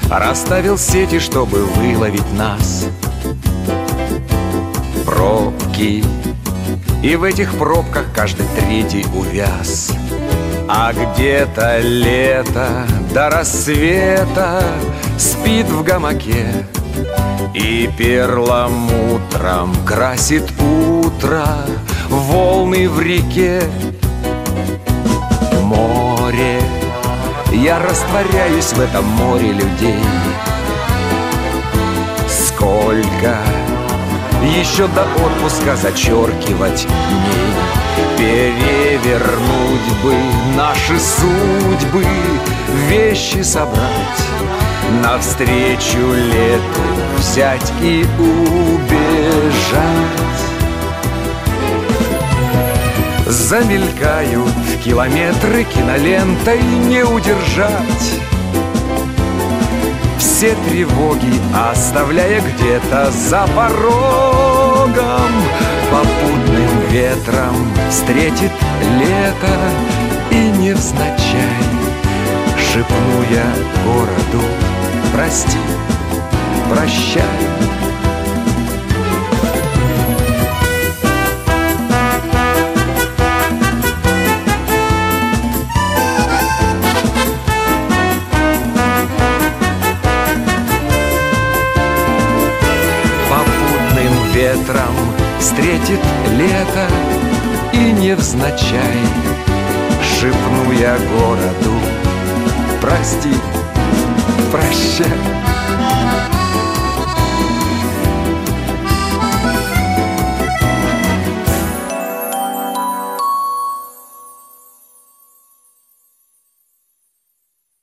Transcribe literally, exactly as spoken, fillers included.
расставил сети, чтобы выловить нас. Пробки, и в этих пробках каждый третий увяз. А где-то лето до рассвета спит в гамаке и перламутром красит утро волны в реке. Море, я растворяюсь в этом море людей. Сколько еще до отпуска зачеркивать дней. Перевернуть бы наши судьбы, вещи собрать, навстречу лету взять и убежать. Замелькают километры кинолентой, не удержать все тревоги, оставляя где-то за порогом. Попутным ветром встретит лето, и невзначай шепну я городу: прости, прощай. Ветром встретит лето, и невзначай шепну я городу: прости, прощай.